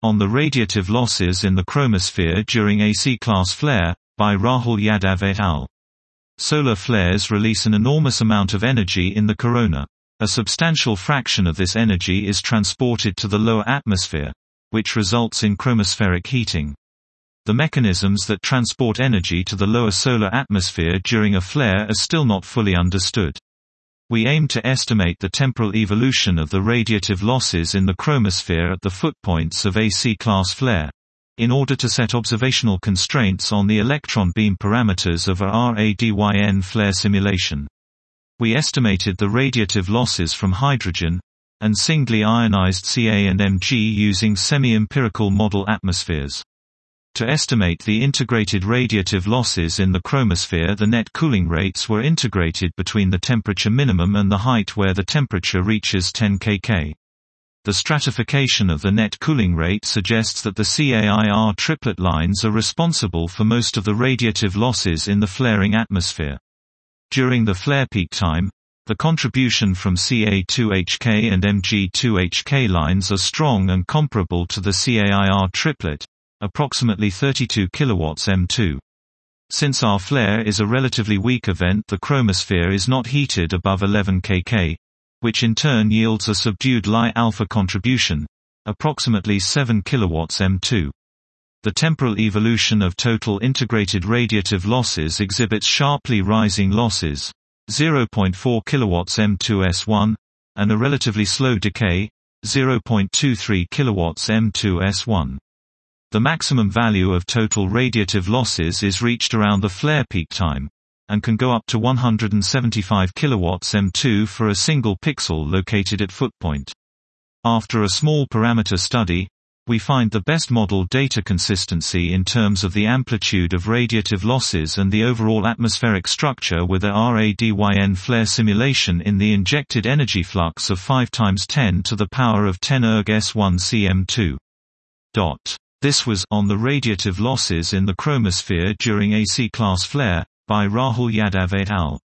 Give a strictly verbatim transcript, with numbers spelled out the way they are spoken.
On the Radiative Losses in the Chromosphere During A C-Class Flare, by Rahul Yadav et al. Solar flares release an enormous amount of energy in the corona. A substantial fraction of this energy is transported to the lower atmosphere, which results in chromospheric heating. The mechanisms that transport energy to the lower solar atmosphere during a flare are still not fully understood. We aim to estimate the temporal evolution of the radiative losses in the chromosphere at the footpoints of A C-class flare, in order to set observational constraints on the electron beam parameters of a RADYN flare simulation. We estimated the radiative losses from hydrogen and singly ionized C A and M G using semi-empirical model atmospheres. To estimate the integrated radiative losses in the chromosphere, the net cooling rates were integrated between the temperature minimum and the height where the temperature reaches ten kilograms. The stratification of the net cooling rate suggests that the C A I R triplet lines are responsible for most of the radiative losses in the flaring atmosphere. During the flare peak time, the contribution from C A two H K and M G two H K lines are strong and comparable to the C A I R triplet, approximately thirty-two kilowatts M two. Since our flare is a relatively weak event, the chromosphere is not heated above eleven kilograms, which in turn yields a subdued Li alpha contribution, approximately seven kilowatts M two. The temporal evolution of total integrated radiative losses exhibits sharply rising losses, zero point four kilowatts M two S one, and a relatively slow decay, zero point two three kilowatts M two S one. The maximum value of total radiative losses is reached around the flare peak time, and can go up to one hundred seventy-five kilowatts M two for a single pixel located at footpoint. After a small parameter study, we find the best model data consistency in terms of the amplitude of radiative losses and the overall atmospheric structure with a RADYN flare simulation in the injected energy flux of five times ten to the power of ten erg S one C M two. This was On the Radiative Losses in the Chromosphere During A C-Class Flare, by Rahul Yadav et al.